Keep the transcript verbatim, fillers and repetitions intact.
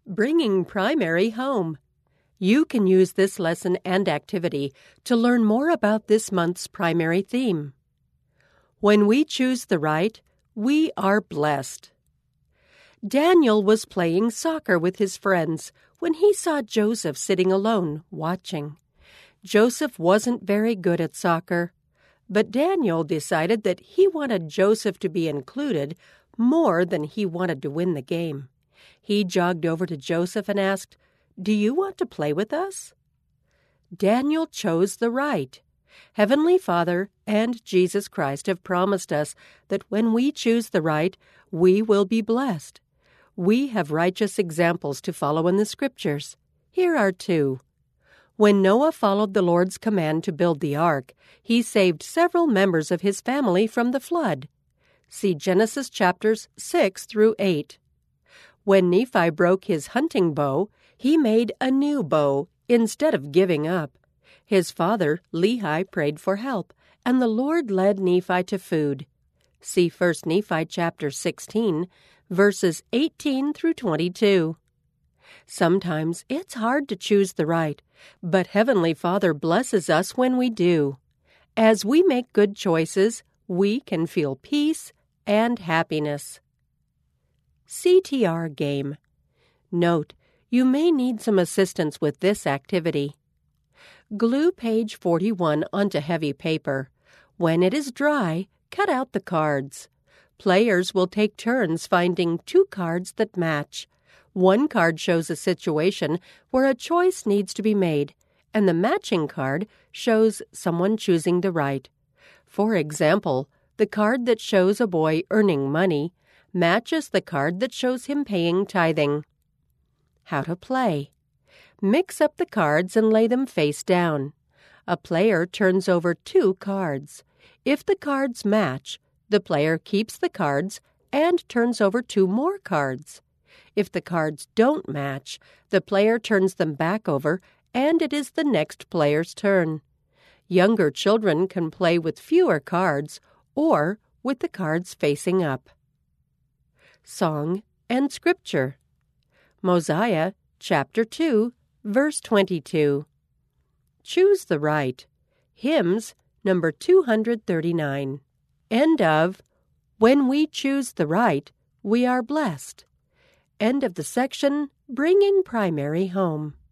Bringing primary home. You can use this lesson and activity to learn more about this month's primary theme. When we choose the right, we are blessed. Daniel was playing soccer with his friends when he saw Joseph sitting alone, watching. Joseph wasn't very good at soccer, but Daniel decided that he wanted Joseph to be included more than he wanted to win the game. He jogged over to Joseph and asked, "Do you want to play with us?" Daniel chose the right. Heavenly Father and Jesus Christ have promised us that when we choose the right, we will be blessed. We have righteous examples to follow in the Scriptures. Here are two. When Noah followed the Lord's command to build the ark, he saved several members of his family from the flood. See Genesis chapters six through eight. When Nephi broke his hunting bow, he made a new bow instead of giving up. His father, Lehi, prayed for help, and the Lord led Nephi to food. See First Nephi chapter sixteen, verses eighteen through twenty-two. Sometimes it's hard to choose the right, but Heavenly Father blesses us when we do. As we make good choices, we can feel peace and happiness. C T R game. Note, you may need some assistance with this activity. Glue page forty-one onto heavy paper. When it is dry, cut out the cards. Players will take turns finding two cards that match. One card shows a situation where a choice needs to be made, and the matching card shows someone choosing the right. For example, the card that shows a boy earning money matches the card that shows him paying tithing. How to play. Mix up the cards and lay them face down. A player turns over two cards. If the cards match, the player keeps the cards and turns over two more cards. If the cards don't match, the player turns them back over and it is the next player's turn. Younger children can play with fewer cards or with the cards facing up. Song and Scripture. Mosiah chapter two, verse twenty-two. Choose the right. Hymns number two hundred thirty-nine. End of When We Choose the Right, We Are Blessed. End of the section, Bringing Primary Home.